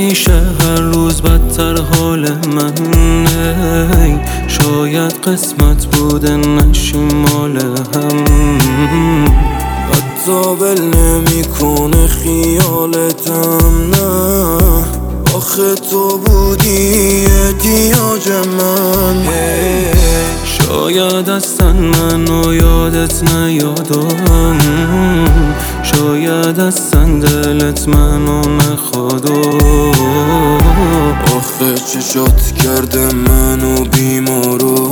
میشه هر روز بدتر حال من. شاید قسمت بوده نشیم مال هم. حتی ول نمیکنه خیالتم، نه آخه تو بودی احتیاج من. شاید اصلا منو یادت نیادم، شاید اصلا دلت منو نخواد. آخه چشات کرده منو بیمارو،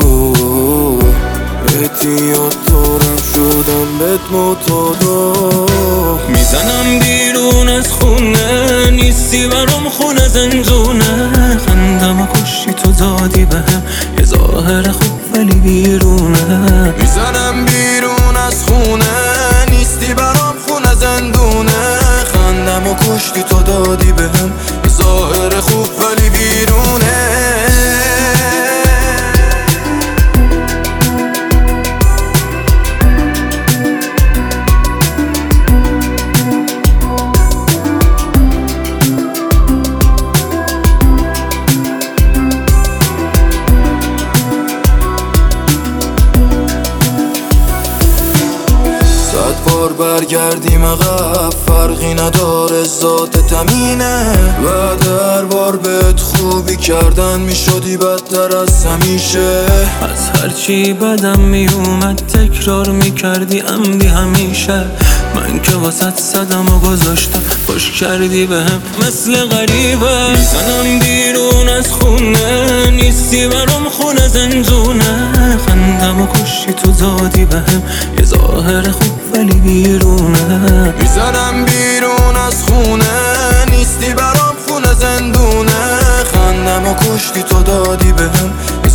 احتیاط دارم شدم بهت معتادا. میزنم بیرون از خونه، نیستی برام خونه زندونه. خندم کشی تو دادی بهم یه ظاهر خوب ولی بیرونه. میزنم بیرون از خونه، نیستی برام خونه زندونه. خندم کشتی تو دادی بهم یه ظاهر خوب ولی بیرونه. بار برگردیم عقب فرقی نداره، ذات تمینه. و در بار بهت خوبی کردن میشدی بدتر از همیشه. از هرچی بدم میومد تکرار میکردی عمدی همیشه. من که واسط صدم و گذاشتم خوش کردی بهم مثل غریبه. میزنم بیرون از خونه، نیستی برام خونه زندونه. خندم کشی تو دادی بهم یه ظاهر خوب ولی بیرونه. میزنم بیرون از خونه، نیستی برام خونه زندونه. خندم کشتی تو دادی بهم